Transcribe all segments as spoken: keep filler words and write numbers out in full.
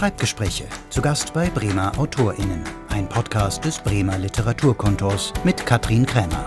Schreibgespräche, zu Gast bei Bremer AutorInnen. Ein Podcast des Bremer Literaturkontors mit Katrin Krämer.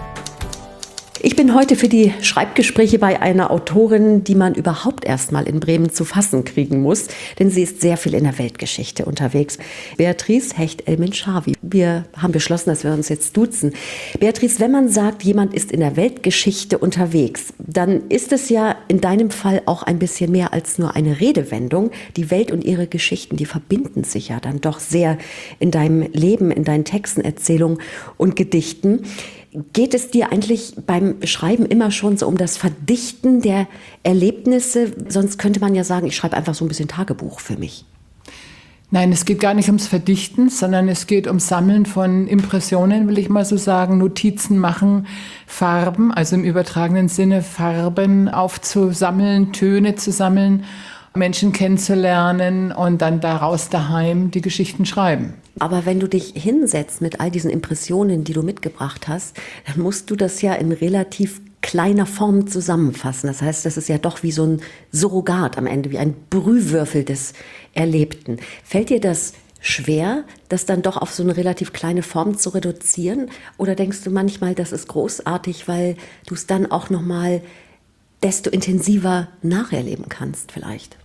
Ich bin heute für die Schreibgespräche bei einer Autorin, die man überhaupt erst mal in Bremen zu fassen kriegen muss, denn sie ist sehr viel in der Weltgeschichte unterwegs. Beatrice Hecht-Elmin-Schawy. Wir haben beschlossen, dass wir uns jetzt duzen. Beatrice, wenn man sagt, jemand ist in der Weltgeschichte unterwegs, dann ist es ja in deinem Fall auch ein bisschen mehr als nur eine Redewendung. Die Welt und ihre Geschichten, die verbinden sich ja dann doch sehr in deinem Leben, in deinen Texten, Erzählungen und Gedichten. Geht es dir eigentlich beim Schreiben immer schon so um das Verdichten der Erlebnisse? Sonst könnte man ja sagen, ich schreibe einfach so ein bisschen Tagebuch für mich. Nein, es geht gar nicht ums Verdichten, sondern es geht ums Sammeln von Impressionen, will ich mal so sagen, Notizen machen, Farben, also im übertragenen Sinne Farben aufzusammeln, Töne zu sammeln, Menschen kennenzulernen und dann daraus daheim die Geschichten schreiben. Aber wenn du dich hinsetzt mit all diesen Impressionen, die du mitgebracht hast, dann musst du das ja in relativ kleiner Form zusammenfassen. Das heißt, das ist ja doch wie so ein Surrogat am Ende, wie ein Brühwürfel des Erlebten. Fällt dir das schwer, das dann doch auf so eine relativ kleine Form zu reduzieren? Oder denkst du manchmal, das ist großartig, weil du es dann auch noch mal desto intensiver nacherleben kannst vielleicht?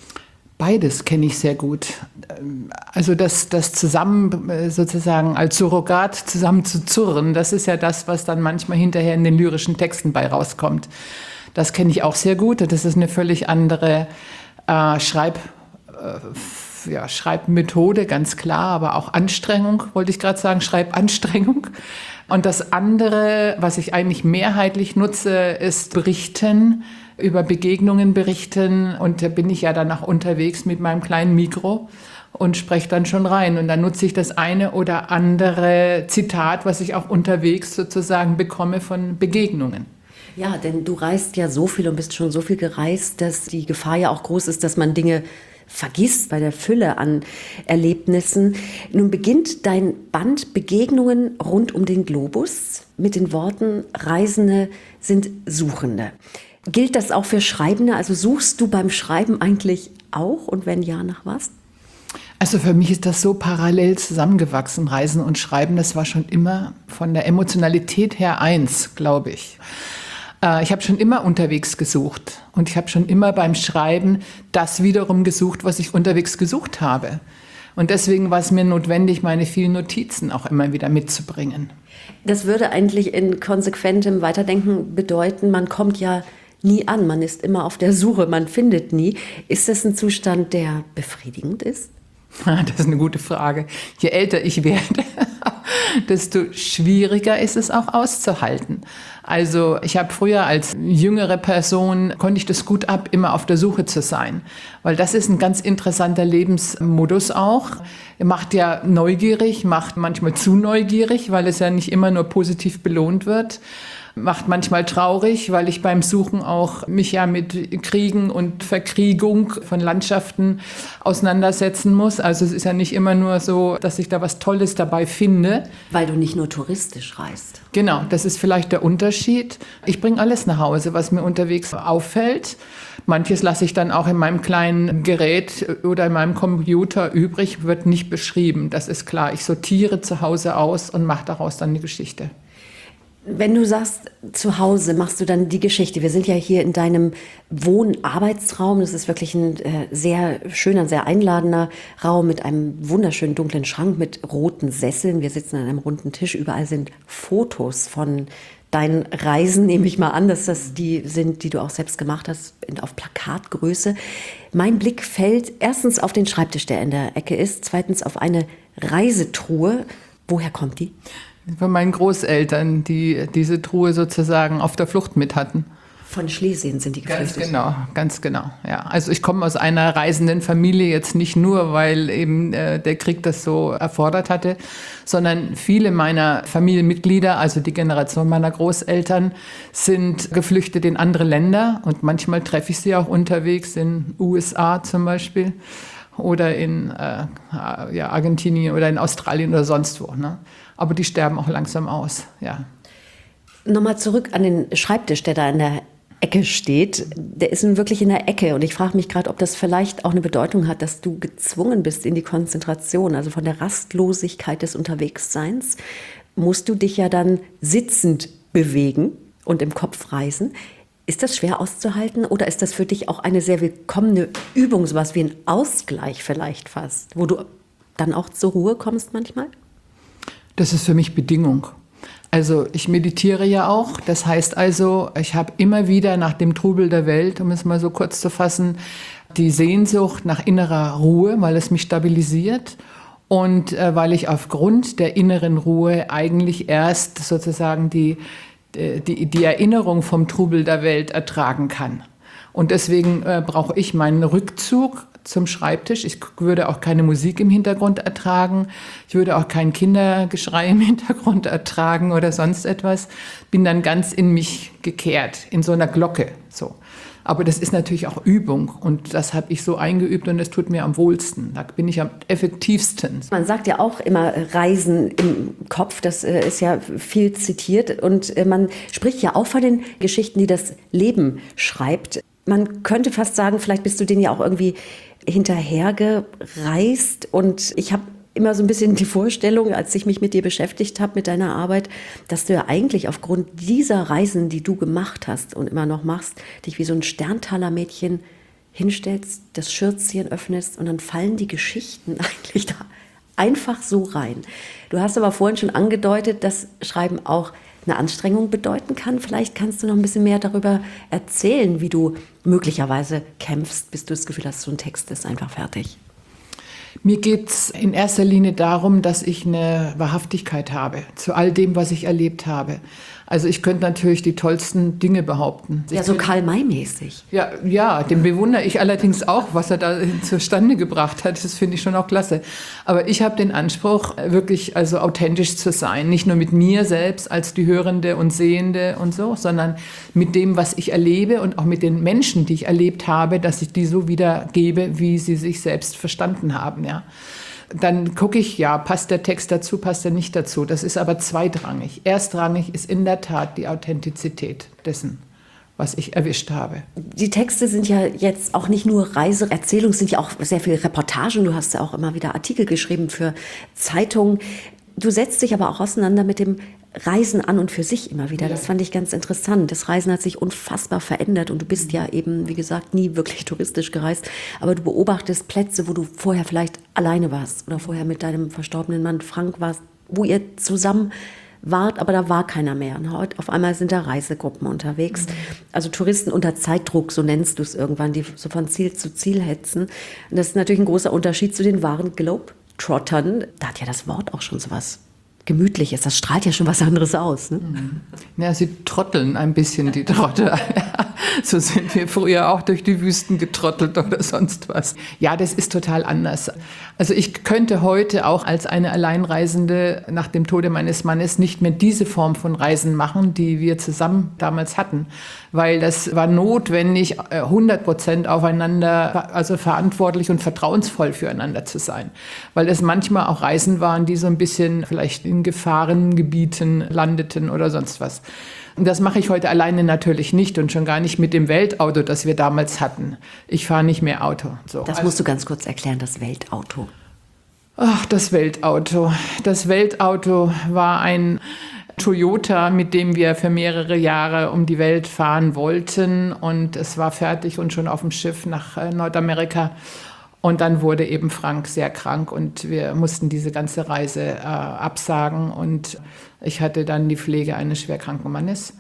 Beides kenne ich sehr gut. Also das, das zusammen sozusagen als Surrogat zusammen zu zurren, das ist ja das, was dann manchmal hinterher in den lyrischen Texten bei rauskommt. Das kenne ich auch sehr gut. Das ist eine völlig andere äh, Schreib, äh, ja, Schreibmethode, ganz klar, aber auch Anstrengung, wollte ich gerade sagen, Schreibanstrengung. Und das andere, was ich eigentlich mehrheitlich nutze, ist Berichten, über Begegnungen berichten. Und da bin ich ja dann auch unterwegs mit meinem kleinen Mikro und spreche dann schon rein. Und dann nutze ich das eine oder andere Zitat, was ich auch unterwegs sozusagen bekomme von Begegnungen. Ja, denn du reist ja so viel und bist schon so viel gereist, dass die Gefahr ja auch groß ist, dass man Dinge vergisst bei der Fülle an Erlebnissen. Nun beginnt dein Band Begegnungen rund um den Globus mit den Worten: Reisende sind Suchende. Gilt das auch für Schreibende? Also suchst du beim Schreiben eigentlich auch? Und wenn ja, nach was? Also für mich ist das so parallel zusammengewachsen, Reisen und Schreiben. Das war schon immer von der Emotionalität her eins, glaube ich. Ich habe schon immer unterwegs gesucht und ich habe schon immer beim Schreiben das wiederum gesucht, was ich unterwegs gesucht habe. Und deswegen war es mir notwendig, meine vielen Notizen auch immer wieder mitzubringen. Das würde eigentlich in konsequentem Weiterdenken bedeuten, man kommt ja nie an, man ist immer auf der Suche, man findet nie. Ist das ein Zustand, der befriedigend ist? Das ist eine gute Frage. Je älter ich werde, desto schwieriger ist es auch auszuhalten. Also ich habe früher als jüngere Person, konnte ich das gut ab, immer auf der Suche zu sein. Weil das ist ein ganz interessanter Lebensmodus auch. Er macht ja neugierig, macht manchmal zu neugierig, weil es ja nicht immer nur positiv belohnt wird. Macht manchmal traurig, weil ich beim Suchen auch mich ja mit Kriegen und Verkriegung von Landschaften auseinandersetzen muss. Also es ist ja nicht immer nur so, dass ich da was Tolles dabei finde. Weil du nicht nur touristisch reist. Genau, das ist vielleicht der Unterschied. Ich bringe alles nach Hause, was mir unterwegs auffällt. Manches lasse ich dann auch in meinem kleinen Gerät oder in meinem Computer übrig, wird nicht beschrieben. Das ist klar. Ich sortiere zu Hause aus und mache daraus dann eine Geschichte. Wenn du sagst, zu Hause machst du dann die Geschichte. Wir sind ja hier in deinem Wohn-Arbeitsraum. Das ist wirklich ein äh, sehr schöner, sehr einladender Raum mit einem wunderschönen dunklen Schrank mit roten Sesseln. Wir sitzen an einem runden Tisch. Überall sind Fotos von deinen Reisen, nehme ich mal an, dass das die sind, die du auch selbst gemacht hast, auf Plakatgröße. Mein Blick fällt erstens auf den Schreibtisch, der in der Ecke ist. Zweitens auf eine Reisetruhe. Woher kommt die? Von meinen Großeltern, die diese Truhe sozusagen auf der Flucht mit hatten. Von Schlesien sind die geflüchtet? Ganz genau, ganz genau. Ja. Also ich komme aus einer reisenden Familie, jetzt nicht nur, weil eben äh, der Krieg das so erfordert hatte, sondern viele meiner Familienmitglieder, also die Generation meiner Großeltern, sind geflüchtet in andere Länder. Und manchmal treffe ich sie auch unterwegs, in U S A zum Beispiel oder in äh, ja, Argentinien oder in Australien oder sonst wo. Ne? Aber die sterben auch langsam aus, ja. Nochmal zurück an den Schreibtisch, der da in der Ecke steht, der ist nun wirklich in der Ecke. Und ich frage mich gerade, ob das vielleicht auch eine Bedeutung hat, dass du gezwungen bist in die Konzentration. Also von der Rastlosigkeit des Unterwegsseins musst du dich ja dann sitzend bewegen und im Kopf reisen. Ist das schwer auszuhalten oder ist das für dich auch eine sehr willkommene Übung, sowas wie ein Ausgleich vielleicht fast, wo du dann auch zur Ruhe kommst manchmal? Das ist für mich Bedingung. Also ich meditiere ja auch, das heißt also, ich habe immer wieder nach dem Trubel der Welt, um es mal so kurz zu fassen, die Sehnsucht nach innerer Ruhe, weil es mich stabilisiert und äh, weil ich aufgrund der inneren Ruhe eigentlich erst sozusagen die, die, die Erinnerung vom Trubel der Welt ertragen kann. Und deswegen äh, brauche ich meinen Rückzug zum Schreibtisch. Ich würde auch keine Musik im Hintergrund ertragen. Ich würde auch kein Kindergeschrei im Hintergrund ertragen oder sonst etwas. Bin dann ganz in mich gekehrt, in so einer Glocke. So. Aber das ist natürlich auch Übung und das habe ich so eingeübt und das tut mir am wohlsten. Da bin ich am effektivsten. Man sagt ja auch immer Reisen im Kopf, das ist ja viel zitiert und man spricht ja auch von den Geschichten, die das Leben schreibt. Man könnte fast sagen, vielleicht bist du denen ja auch irgendwie hinterhergereist und ich habe immer so ein bisschen die Vorstellung, als ich mich mit dir beschäftigt habe, mit deiner Arbeit, dass du ja eigentlich aufgrund dieser Reisen, die du gemacht hast und immer noch machst, dich wie so ein Sterntaler-Mädchen hinstellst, das Schürzchen öffnest und dann fallen die Geschichten eigentlich da einfach so rein. Du hast aber vorhin schon angedeutet, dass Schreiben auch eine Anstrengung bedeuten kann. Vielleicht kannst du noch ein bisschen mehr darüber erzählen, wie du möglicherweise kämpfst, bis du das Gefühl hast, so ein Text ist einfach fertig. Mir geht es in erster Linie darum, dass ich eine Wahrhaftigkeit habe zu all dem, was ich erlebt habe. Also ich könnte natürlich die tollsten Dinge behaupten. Ja, so Karl-May-mäßig. Ja, ja, den bewundere ich allerdings auch, was er da zustande gebracht hat. Das finde ich schon auch klasse. Aber ich habe den Anspruch, wirklich also authentisch zu sein. Nicht nur mit mir selbst als die Hörende und Sehende und so, sondern mit dem, was ich erlebe und auch mit den Menschen, die ich erlebt habe, dass ich die so wiedergebe, wie sie sich selbst verstanden haben. Ja. Dann gucke ich, ja, passt der Text dazu, passt er nicht dazu. Das ist aber zweitrangig. Erstrangig ist in der Tat die Authentizität dessen, was ich erwischt habe. Die Texte sind ja jetzt auch nicht nur Reiseerzählungen, sind ja auch sehr viele Reportagen. Du hast ja auch immer wieder Artikel geschrieben für Zeitungen. Du setzt dich aber auch auseinander mit dem Reisen an und für sich immer wieder. Das fand ich ganz interessant. Das Reisen hat sich unfassbar verändert und du bist ja eben, wie gesagt, nie wirklich touristisch gereist, aber du beobachtest Plätze, wo du vorher vielleicht alleine warst oder vorher mit deinem verstorbenen Mann Frank warst, wo ihr zusammen wart, aber da war keiner mehr. Und heute auf einmal sind da Reisegruppen unterwegs. Mhm. Also Touristen unter Zeitdruck, so nennst du es irgendwann, die so von Ziel zu Ziel hetzen. Und das ist natürlich ein großer Unterschied zu den wahren Globetrottern. Da hat ja das Wort auch schon sowas Gemütliches. Das strahlt ja schon was anderes aus. Ne? Ja, sie trotteln ein bisschen, die Trottel. So sind wir früher auch durch die Wüsten getrottelt oder sonst was. Ja, das ist total anders. Also ich könnte heute auch als eine Alleinreisende nach dem Tode meines Mannes nicht mehr diese Form von Reisen machen, die wir zusammen damals hatten, weil das war notwendig, hundert Prozent aufeinander, also verantwortlich und vertrauensvoll füreinander zu sein, weil es manchmal auch Reisen waren, die so ein bisschen vielleicht in Gefahrengebieten landeten oder sonst was. Und das mache ich heute alleine natürlich nicht und schon gar nicht mit dem Weltauto, das wir damals hatten. Ich fahre nicht mehr Auto. So. Das musst du ganz kurz erklären, das Weltauto. Ach, das Weltauto. Das Weltauto war ein Toyota, mit dem wir für mehrere Jahre um die Welt fahren wollten. Und es war fertig und schon auf dem Schiff nach Nordamerika. Und dann wurde eben Frank sehr krank und wir mussten diese ganze Reise äh, absagen. Und ich hatte dann die Pflege eines schwerkranken Mannes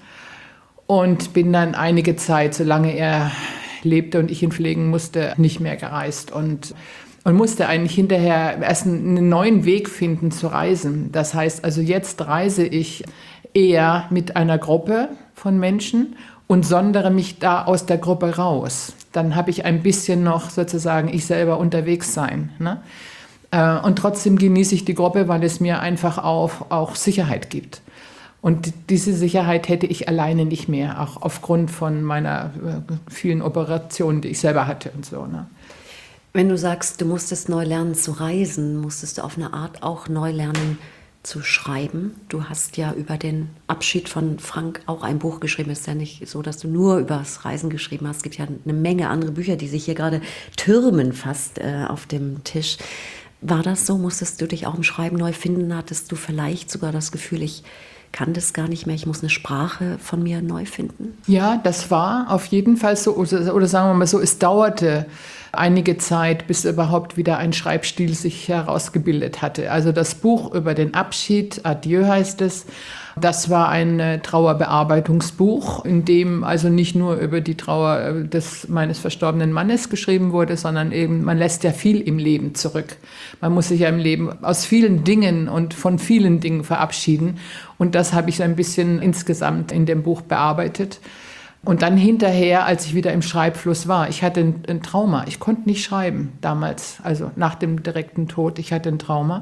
und bin dann einige Zeit, solange er lebte und ich ihn pflegen musste, nicht mehr gereist. Und, und musste eigentlich hinterher erst einen neuen Weg finden zu reisen. Das heißt also, jetzt reise ich eher mit einer Gruppe von Menschen und sondere mich da aus der Gruppe raus. Dann habe ich ein bisschen noch sozusagen ich selber unterwegs sein. Ne? Und trotzdem genieße ich die Gruppe, weil es mir einfach auch, auch Sicherheit gibt. Und diese Sicherheit hätte ich alleine nicht mehr, auch aufgrund von meiner vielen Operationen, die ich selber hatte und so. Ne? Wenn du sagst, du musstest neu lernen zu reisen, musstest du auf eine Art auch neu lernen zu schreiben? Du hast ja über den Abschied von Frank auch ein Buch geschrieben. Es ist ja nicht so, dass du nur über das Reisen geschrieben hast. Es gibt ja eine Menge andere Bücher, die sich hier gerade türmen fast äh, auf dem Tisch. War das so? Musstest du dich auch im Schreiben neu finden? Hattest du vielleicht sogar das Gefühl, ich kann das gar nicht mehr, ich muss eine Sprache von mir neu finden? Ja, das war auf jeden Fall so, oder, oder sagen wir mal so, es dauerte einige Zeit, bis überhaupt wieder ein Schreibstil sich herausgebildet hatte. Also das Buch über den Abschied, Adieu heißt es, das war ein Trauerbearbeitungsbuch, in dem also nicht nur über die Trauer des meines verstorbenen Mannes geschrieben wurde, sondern eben, man lässt ja viel im Leben zurück. Man muss sich ja im Leben aus vielen Dingen und von vielen Dingen verabschieden. Und das habe ich so ein bisschen insgesamt in dem Buch bearbeitet. Und dann hinterher, als ich wieder im Schreibfluss war, ich hatte ein, ein Trauma. Ich konnte nicht schreiben damals, also nach dem direkten Tod. Ich hatte ein Trauma.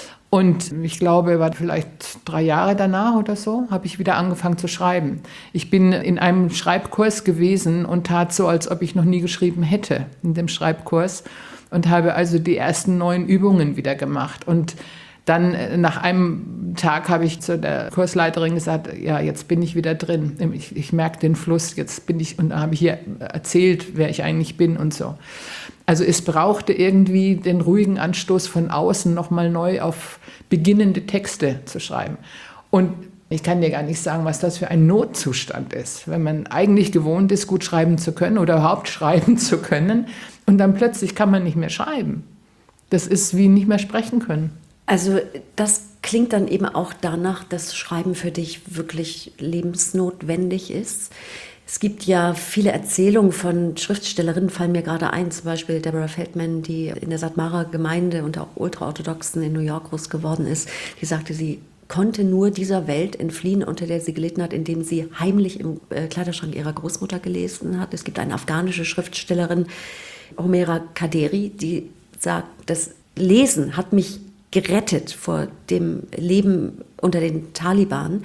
Und ich glaube, war vielleicht drei Jahre danach oder so, habe ich wieder angefangen zu schreiben. Ich bin in einem Schreibkurs gewesen und tat so, als ob ich noch nie geschrieben hätte in dem Schreibkurs. Und habe also die ersten neun Übungen wieder gemacht. Und dann nach einem Tag habe ich zu der Kursleiterin gesagt, ja, jetzt bin ich wieder drin. Ich, ich merke den Fluss, jetzt bin ich, und da habe ich ihr erzählt, wer ich eigentlich bin und so. Also es brauchte irgendwie den ruhigen Anstoß von außen, nochmal neu auf beginnende Texte zu schreiben. Und ich kann dir gar nicht sagen, was das für ein Notzustand ist, wenn man eigentlich gewohnt ist, gut schreiben zu können oder überhaupt schreiben zu können und dann plötzlich kann man nicht mehr schreiben. Das ist wie nicht mehr sprechen können. Also das klingt dann eben auch danach, dass Schreiben für dich wirklich lebensnotwendig ist. Es gibt ja viele Erzählungen von Schriftstellerinnen, fallen mir gerade ein, zum Beispiel Deborah Feldman, die in der Satmara-Gemeinde unter auch Ultraorthodoxen in New York groß geworden ist. Die sagte, sie konnte nur dieser Welt entfliehen, unter der sie gelitten hat, indem sie heimlich im Kleiderschrank ihrer Großmutter gelesen hat. Es gibt eine afghanische Schriftstellerin, Homera Kaderi, die sagt, das Lesen hat mich gerettet vor dem Leben unter den Taliban.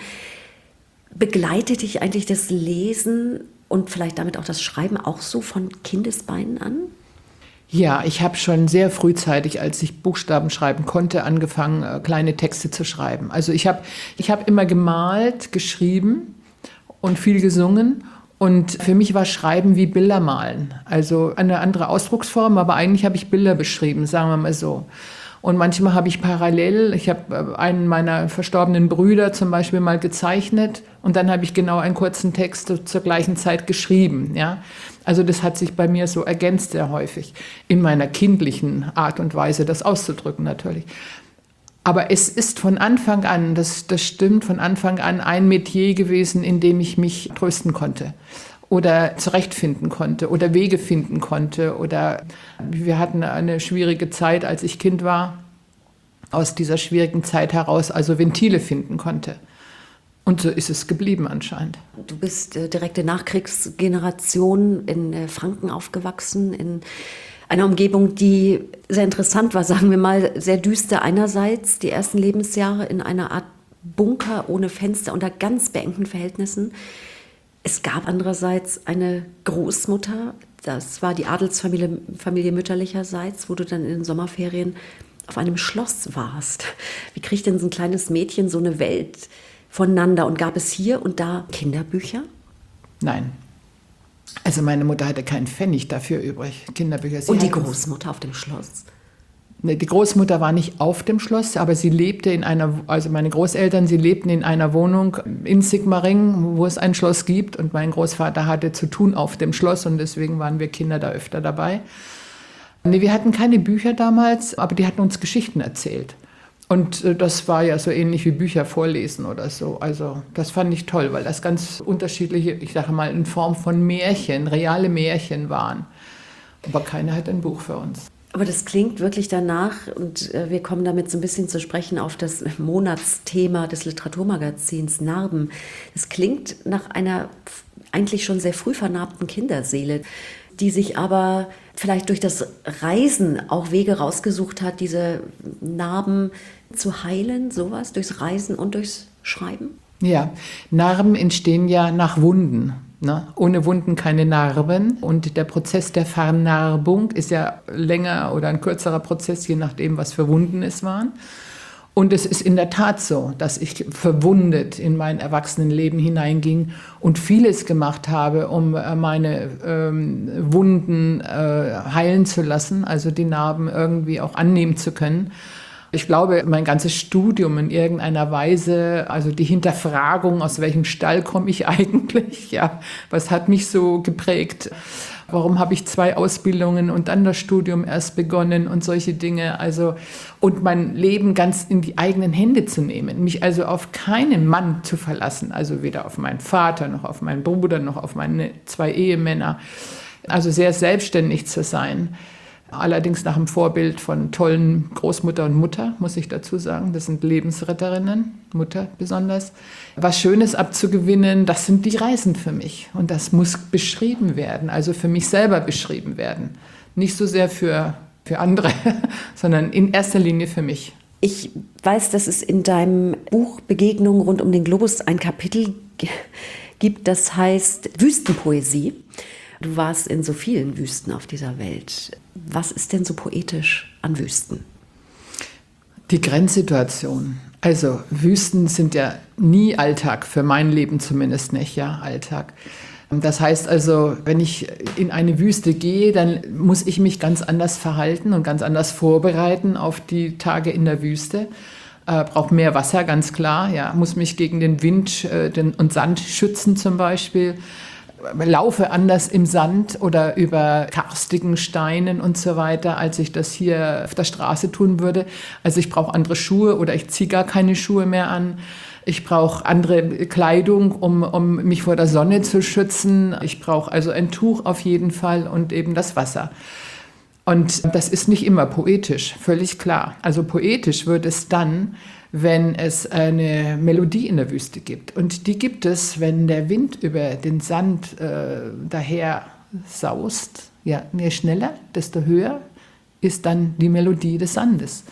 Begleitet dich eigentlich das Lesen und vielleicht damit auch das Schreiben auch so von Kindesbeinen an? Ja, ich habe schon sehr frühzeitig, als ich Buchstaben schreiben konnte, angefangen, kleine Texte zu schreiben. Also ich habe ich hab immer gemalt, geschrieben und viel gesungen. Und für mich war Schreiben wie Bilder malen. Also eine andere Ausdrucksform, aber eigentlich habe ich Bilder beschrieben, sagen wir mal so. Und manchmal habe ich parallel, ich habe einen meiner verstorbenen Brüder zum Beispiel mal gezeichnet und dann habe ich genau einen kurzen Text zur gleichen Zeit geschrieben. Ja? Also das hat sich bei mir so ergänzt sehr häufig, in meiner kindlichen Art und Weise, das auszudrücken natürlich. Aber es ist von Anfang an, das, das stimmt, von Anfang an ein Metier gewesen, in dem ich mich trösten konnte. Oder zurechtfinden konnte oder Wege finden konnte. Oder wir hatten eine schwierige Zeit, als ich Kind war, aus dieser schwierigen Zeit heraus also Ventile finden konnte. Und so ist es geblieben anscheinend. Du bist äh, direkte Nachkriegsgeneration in äh, Franken aufgewachsen, in einer Umgebung, die sehr interessant war, sagen wir mal, sehr düster einerseits, die ersten Lebensjahre in einer Art Bunker ohne Fenster unter ganz beengten Verhältnissen. Es gab andererseits eine Großmutter, das war die Adelsfamilie Familie mütterlicherseits, wo du dann in den Sommerferien auf einem Schloss warst. Wie kriegt denn so ein kleines Mädchen so eine Welt voneinander? Und gab es hier und da Kinderbücher? Nein. Also meine Mutter hatte keinen Pfennig dafür übrig, Kinderbücher. Sie und die Großmutter auf dem Schloss? Die Großmutter war nicht auf dem Schloss, aber sie lebte in einer, also meine Großeltern, sie lebten in einer Wohnung in Sigmaringen, wo es ein Schloss gibt. Und mein Großvater hatte zu tun auf dem Schloss und deswegen waren wir Kinder da öfter dabei. Nee, wir hatten keine Bücher damals, aber die hatten uns Geschichten erzählt. Und das war ja so ähnlich wie Bücher vorlesen oder so. Also das fand ich toll, weil das ganz unterschiedliche, ich sage mal, in Form von Märchen, reale Märchen waren. Aber keiner hat ein Buch für uns. Aber das klingt wirklich danach, und äh, wir kommen damit so ein bisschen zu sprechen auf das Monatsthema des Literaturmagazins Narben. Es klingt nach einer eigentlich schon sehr früh vernarbten Kinderseele, die sich aber vielleicht durch das Reisen auch Wege rausgesucht hat, diese Narben zu heilen, sowas, durchs Reisen und durchs Schreiben? Ja, Narben entstehen ja nach Wunden. Ne? Ohne Wunden keine Narben. Und der Prozess der Vernarbung ist ja länger oder ein kürzerer Prozess, je nachdem, was für Wunden es waren. Und es ist in der Tat so, dass ich verwundet in mein Erwachsenenleben hineinging und vieles gemacht habe, um meine ähm, Wunden äh, heilen zu lassen, also die Narben irgendwie auch annehmen zu können. Ich glaube, mein ganzes Studium in irgendeiner Weise, also die Hinterfragung, aus welchem Stall komme ich eigentlich, ja, was hat mich so geprägt? Warum habe ich zwei Ausbildungen und dann das Studium erst begonnen und solche Dinge, also und mein Leben ganz in die eigenen Hände zu nehmen, mich also auf keinen Mann zu verlassen, also weder auf meinen Vater noch auf meinen Bruder noch auf meine zwei Ehemänner, also sehr selbstständig zu sein. Allerdings nach dem Vorbild von tollen Großmutter und Mutter, muss ich dazu sagen. Das sind Lebensretterinnen, Mutter besonders. Was Schönes abzugewinnen, das sind die Reisen für mich. Und das muss beschrieben werden, also für mich selber beschrieben werden. Nicht so sehr für, für andere, sondern in erster Linie für mich. Ich weiß, dass es in deinem Buch Begegnungen rund um den Globus ein Kapitel g- gibt, das heißt Wüstenpoesie. Du warst in so vielen Wüsten auf dieser Welt. Was ist denn so poetisch an Wüsten? Die Grenzsituation. Also Wüsten sind ja nie Alltag, für mein Leben zumindest nicht, ja, Alltag. Das heißt also, wenn ich in eine Wüste gehe, dann muss ich mich ganz anders verhalten und ganz anders vorbereiten auf die Tage in der Wüste. Äh, brauche mehr Wasser, ganz klar, ja, muss mich gegen den Wind äh, den, und Sand schützen zum Beispiel. Laufe anders im Sand oder über karstigen Steinen und so weiter, als ich das hier auf der Straße tun würde. Also ich brauche andere Schuhe oder ich ziehe gar keine Schuhe mehr an. Ich brauche andere Kleidung, um, um mich vor der Sonne zu schützen. Ich brauche also ein Tuch auf jeden Fall und eben das Wasser. Und das ist nicht immer poetisch, völlig klar. Also poetisch wird es dann, wenn es eine Melodie in der Wüste gibt. Und die gibt es, wenn der Wind über den Sand äh, daher saust. Ja, je schneller, desto höher ist dann die Melodie des Sandes.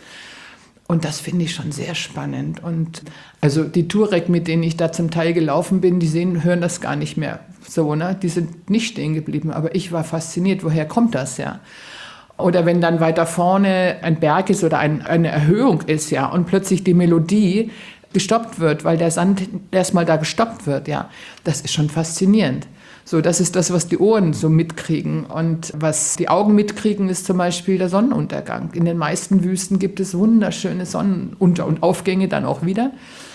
Und das finde ich schon sehr spannend. Und also die Touareg, mit denen ich da zum Teil gelaufen bin, die sehen, hören das gar nicht mehr so, ne? Die sind nicht stehen geblieben. Aber ich war fasziniert, woher kommt das, ja? Oder wenn dann weiter vorne ein Berg ist oder ein, eine Erhöhung ist, ja, und plötzlich die Melodie gestoppt wird, weil der Sand erstmal da gestoppt wird, ja, das ist schon faszinierend. So, das ist das, was die Ohren so mitkriegen. Und was die Augen mitkriegen, ist zum Beispiel der Sonnenuntergang. In den meisten Wüsten gibt es wunderschöne Sonnenunter- und Aufgänge dann auch wieder.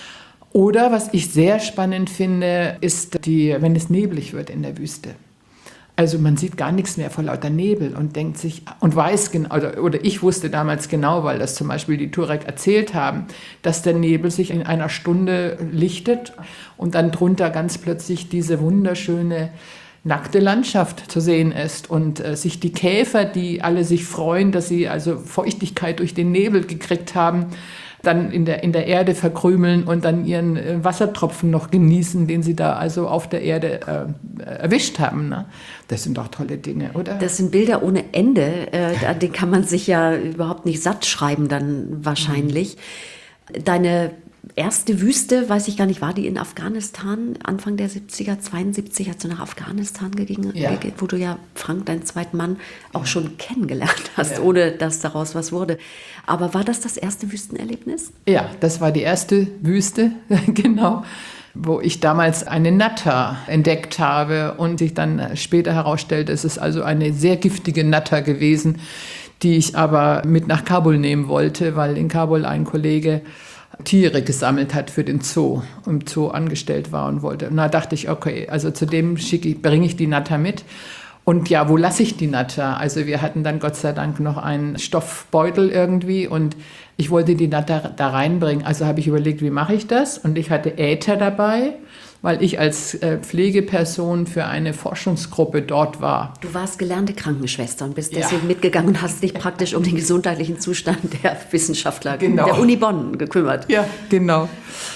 Oder was ich sehr spannend finde, ist, die, wenn es neblig wird in der Wüste. Also man sieht gar nichts mehr vor lauter Nebel und denkt sich und weiß genau, oder, oder ich wusste damals genau, weil das zum Beispiel die Touareg erzählt haben, dass der Nebel sich in einer Stunde lichtet und dann drunter ganz plötzlich diese wunderschöne nackte Landschaft zu sehen ist und äh, sich die Käfer, die alle sich freuen, dass sie also Feuchtigkeit durch den Nebel gekriegt haben, dann in der, in der Erde verkrümeln und dann ihren äh, Wassertropfen noch genießen, den sie da also auf der Erde äh, erwischt haben. Ne? Das sind doch tolle Dinge, oder? Das sind Bilder ohne Ende. Äh, den kann man sich ja überhaupt nicht satt schreiben dann wahrscheinlich. Mhm. Deine erste Wüste, weiß ich gar nicht, war die in Afghanistan, Anfang der siebziger, zweiundsiebzig, hast du nach Afghanistan gegangen, ja. wo du ja Frank, deinen zweiten Mann, auch ja. schon kennengelernt hast, ja. ohne dass daraus was wurde. Aber war das das erste Wüstenerlebnis? Ja, das war die erste Wüste, genau, wo ich damals eine Natter entdeckt habe und sich dann später herausstellte, es ist also eine sehr giftige Natter gewesen, die ich aber mit nach Kabul nehmen wollte, weil in Kabul ein Kollege Tiere gesammelt hat für den Zoo, im Zoo angestellt war und wollte. Und da dachte ich, okay, also zu dem schicke ich, bringe ich die Natter mit. Und ja, wo lasse ich die Natter? Also wir hatten dann Gott sei Dank noch einen Stoffbeutel irgendwie und ich wollte die Natter da reinbringen. Also habe ich überlegt, wie mache ich das? Und ich hatte Äther dabei, weil ich als äh, Pflegeperson für eine Forschungsgruppe dort war. Du warst gelernte Krankenschwester und bist deswegen ja. mitgegangen und hast dich praktisch um den gesundheitlichen Zustand der Wissenschaftler genau. der Uni Bonn gekümmert. Ja, genau.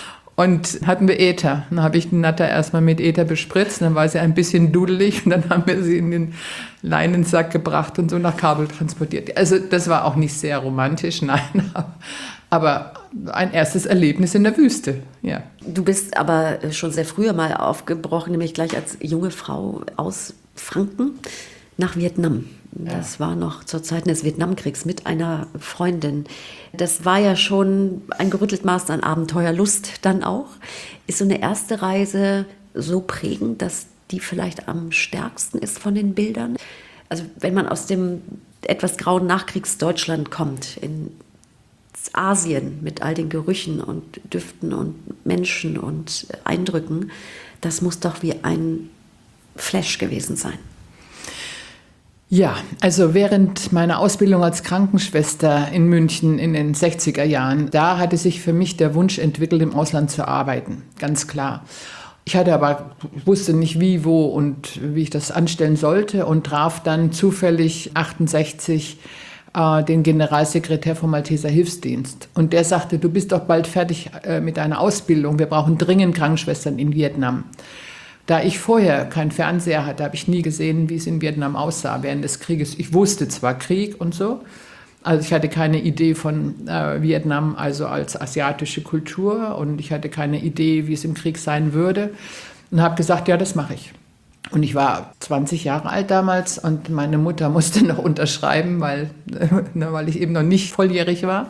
Und hatten wir Äther. Dann habe ich die Natter erstmal mit Äther bespritzt, dann war sie ein bisschen dudelig und dann haben wir sie in den Leinensack gebracht und so nach Kabul transportiert. Also das war auch nicht sehr romantisch, nein, aber ein erstes Erlebnis in der Wüste, ja. Du bist aber schon sehr früh mal aufgebrochen, nämlich gleich als junge Frau aus Franken nach Vietnam. Das ja. war noch zur Zeit des Vietnamkriegs mit einer Freundin. Das war ja schon ein gerüttelt Maß an Abenteuerlust dann auch. Ist so eine erste Reise so prägend, dass die vielleicht am stärksten ist von den Bildern? Also wenn man aus dem etwas grauen Nachkriegsdeutschland kommt, in Asien mit all den Gerüchen und Düften und Menschen und Eindrücken, das muss doch wie ein Flash gewesen sein. Ja, also während meiner Ausbildung als Krankenschwester in München in den sechziger Jahren, da hatte sich für mich der Wunsch entwickelt, im Ausland zu arbeiten, ganz klar. Ich hatte aber, wusste nicht wie, wo und wie ich das anstellen sollte und traf dann zufällig achtundsechzig äh, den Generalsekretär vom Malteser Hilfsdienst. Und der sagte, du bist doch bald fertig äh, mit deiner Ausbildung, wir brauchen dringend Krankenschwestern in Vietnam. Da ich vorher keinen Fernseher hatte, habe ich nie gesehen, wie es in Vietnam aussah während des Krieges. Ich wusste zwar Krieg und so, also ich hatte keine Idee von äh, Vietnam, also als asiatische Kultur, und ich hatte keine Idee, wie es im Krieg sein würde, und habe gesagt, ja, das mache ich. Und ich war zwanzig Jahre alt damals und meine Mutter musste noch unterschreiben, weil, äh, weil ich eben noch nicht volljährig war.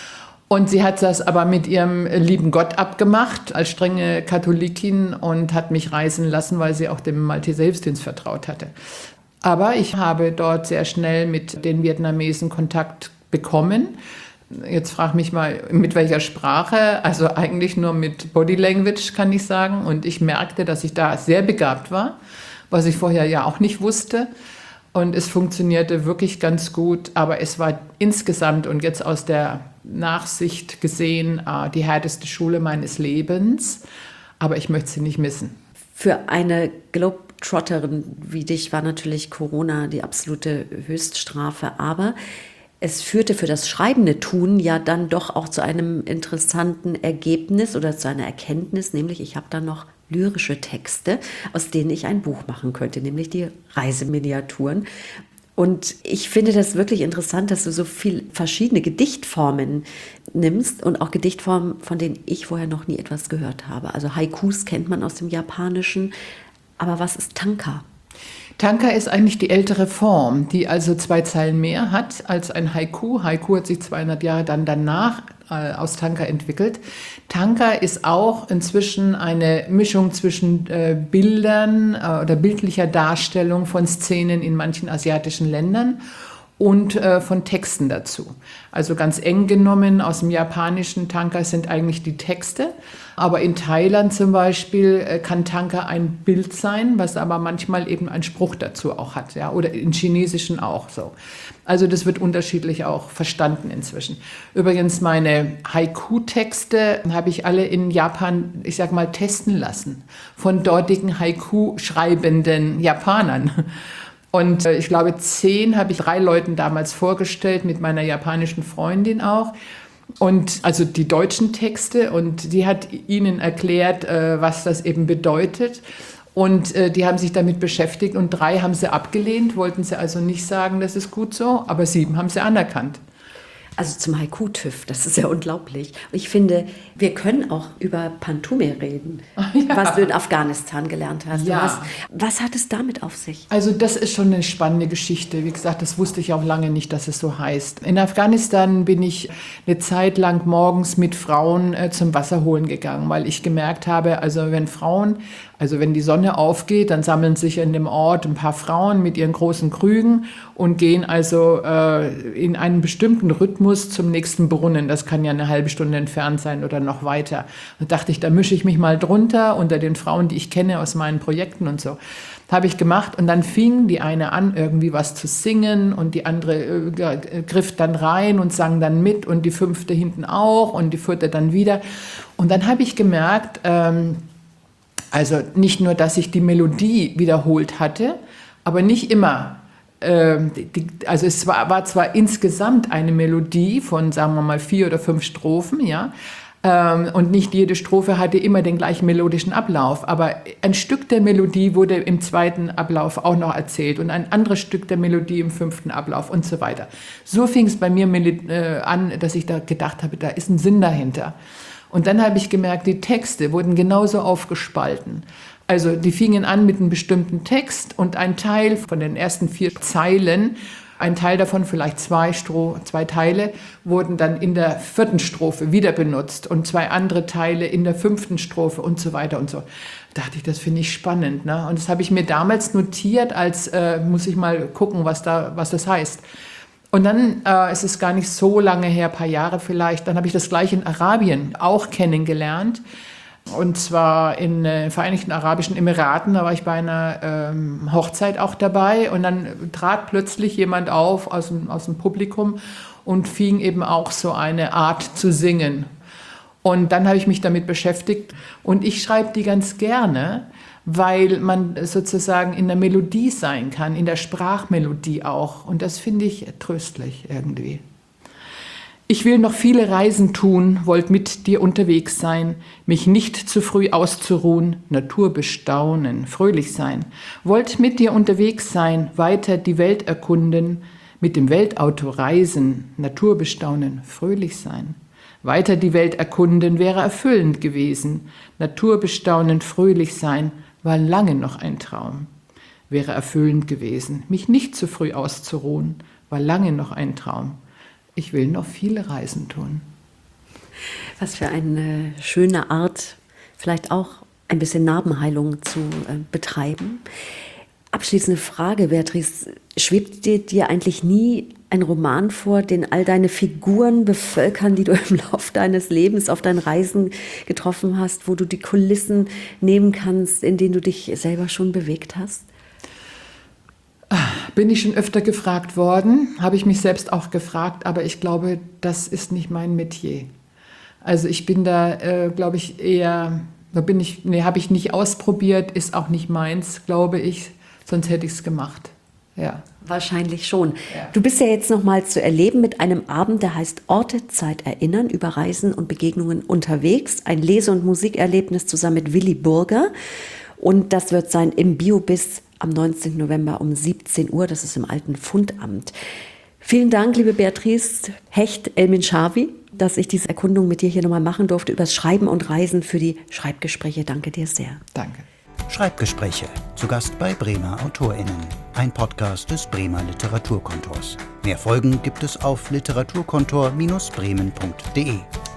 Und sie hat das aber mit ihrem lieben Gott abgemacht, als strenge Katholikin, und hat mich reisen lassen, weil sie auch dem Malteser Hilfsdienst vertraut hatte. Aber ich habe dort sehr schnell mit den Vietnamesen Kontakt bekommen. Jetzt frag mich mal, mit welcher Sprache? Also eigentlich nur mit Body Language, kann ich sagen. Und ich merkte, dass ich da sehr begabt war, was ich vorher ja auch nicht wusste. Und es funktionierte wirklich ganz gut, aber es war insgesamt und jetzt aus der Nachsicht gesehen die härteste Schule meines Lebens. Aber ich möchte sie nicht missen. Für eine Globetrotterin wie dich war natürlich Corona die absolute Höchststrafe. Aber es führte für das schreibende Tun ja dann doch auch zu einem interessanten Ergebnis oder zu einer Erkenntnis, nämlich ich habe da noch lyrische Texte, aus denen ich ein Buch machen könnte, nämlich die Reiseminiaturen. Und ich finde das wirklich interessant, dass du so viele verschiedene Gedichtformen nimmst und auch Gedichtformen, von denen ich vorher noch nie etwas gehört habe. Also Haikus kennt man aus dem Japanischen, aber was ist Tanka? Tanka ist eigentlich die ältere Form, die also zwei Zeilen mehr hat als ein Haiku. Haiku hat sich zweihundert Jahre dann danach äh, aus Tanka entwickelt. Tanka ist auch inzwischen eine Mischung zwischen äh, Bildern äh, oder bildlicher Darstellung von Szenen in manchen asiatischen Ländern und äh, von Texten dazu. Also ganz eng genommen aus dem japanischen Tanka sind eigentlich die Texte. Aber in Thailand zum Beispiel äh, kann Tanka ein Bild sein, was aber manchmal eben einen Spruch dazu auch hat. Ja? Oder in Chinesischen auch so. Also das wird unterschiedlich auch verstanden inzwischen. Übrigens meine Haiku-Texte habe ich alle in Japan, ich sag mal, testen lassen. Von dortigen Haiku-schreibenden Japanern. Und ich glaube, zehn habe ich drei Leuten damals vorgestellt, mit meiner japanischen Freundin auch. Und also die deutschen Texte, und die hat ihnen erklärt, was das eben bedeutet. Und die haben sich damit beschäftigt und drei haben sie abgelehnt, wollten sie also nicht sagen, das ist gut so, aber sieben haben sie anerkannt. Also zum Haiku-TÜV, das ist ja unglaublich. Ich finde, wir können auch über Pantume reden, ja. Was du in Afghanistan gelernt hast. Ja. Hast. Was hat es damit auf sich? Also das ist schon eine spannende Geschichte. Wie gesagt, das wusste ich auch lange nicht, dass es so heißt. In Afghanistan bin ich eine Zeit lang morgens mit Frauen äh, zum Wasser holen gegangen, weil ich gemerkt habe, also wenn Frauen, also wenn die Sonne aufgeht, dann sammeln sich in dem Ort ein paar Frauen mit ihren großen Krügen und gehen also äh, in einen bestimmten Rhythmus zum nächsten Brunnen. Das kann ja eine halbe Stunde entfernt sein oder noch weiter. Und dachte ich, da mische ich mich mal drunter unter den Frauen, die ich kenne aus meinen Projekten und so. Habe ich gemacht, und dann fing die eine an, irgendwie was zu singen, und die andere äh, griff dann rein und sang dann mit, und die fünfte hinten auch und die vierte dann wieder. Und dann habe ich gemerkt, ähm, also nicht nur, dass ich die Melodie wiederholt hatte, aber nicht immer. Ähm, die, also es war, war zwar insgesamt eine Melodie von, sagen wir mal, vier oder fünf Strophen, ja, ähm, und nicht jede Strophe hatte immer den gleichen melodischen Ablauf, aber ein Stück der Melodie wurde im zweiten Ablauf auch noch erzählt und ein anderes Stück der Melodie im fünften Ablauf und so weiter. So fing es bei mir äh, an, dass ich da gedacht habe, da ist ein Sinn dahinter. Und dann habe ich gemerkt, die Texte wurden genauso aufgespalten. Also die fingen an mit einem bestimmten Text und ein Teil von den ersten vier Zeilen, ein Teil davon, vielleicht zwei, Stro- zwei Teile, wurden dann in der vierten Strophe wieder benutzt und zwei andere Teile in der fünften Strophe und so weiter und so. Da dachte ich, das finde ich spannend. Ne? Und das habe ich mir damals notiert, als äh, muss ich mal gucken, was, da, was das heißt. Und dann äh, ist es gar nicht so lange her, ein paar Jahre vielleicht, dann habe ich das gleich in Arabien auch kennengelernt. Und zwar in den äh, Vereinigten Arabischen Emiraten, da war ich bei einer ähm, Hochzeit auch dabei und dann trat plötzlich jemand auf aus dem, aus dem Publikum und fing eben auch so eine Art zu singen. Und dann habe ich mich damit beschäftigt und ich schreibe die ganz gerne, weil man sozusagen in der Melodie sein kann, in der Sprachmelodie auch. Und das finde ich tröstlich irgendwie. Ich will noch viele Reisen tun, wollt mit dir unterwegs sein, mich nicht zu früh auszuruhen, Natur bestaunen, fröhlich sein. Wollt mit dir unterwegs sein, weiter die Welt erkunden, mit dem Weltauto reisen, Natur bestaunen, fröhlich sein. Weiter die Welt erkunden wäre erfüllend gewesen, Natur bestaunen, fröhlich sein, war lange noch ein Traum. Wäre erfüllend gewesen, mich nicht zu früh auszuruhen, war lange noch ein Traum. Ich will noch viele Reisen tun. Was für eine schöne Art, vielleicht auch ein bisschen Narbenheilung zu äh, betreiben. Abschließende Frage, Beatrice. Schwebt dir, dir eigentlich nie ein Roman vor, den all deine Figuren bevölkern, die du im Laufe deines Lebens auf deinen Reisen getroffen hast, wo du die Kulissen nehmen kannst, in denen du dich selber schon bewegt hast? Bin ich schon öfter gefragt worden, habe ich mich selbst auch gefragt, aber ich glaube, das ist nicht mein Metier. Also ich bin da, äh, glaube ich, eher, da bin ich, nee, habe ich nicht ausprobiert, ist auch nicht meins, glaube ich, sonst hätte ich es gemacht. Ja. Wahrscheinlich schon. Ja. Du bist ja jetzt noch mal zu erleben mit einem Abend, der heißt Orte, Zeit, Erinnern, über Reisen und Begegnungen unterwegs. Ein Lese- und Musikerlebnis zusammen mit Willi Burger. Und das wird sein im Biobiz am neunzehnten November um siebzehn Uhr. Das ist im alten Fundamt. Vielen Dank, liebe Beatrice Hecht-Elminschawi, dass ich diese Erkundung mit dir hier nochmal machen durfte über das Schreiben und Reisen für die Schreibgespräche. Danke dir sehr. Danke. Schreibgespräche. Zu Gast bei Bremer AutorInnen. Ein Podcast des Bremer Literaturkontors. Mehr Folgen gibt es auf literaturkontor Bindestrich bremen punkt de.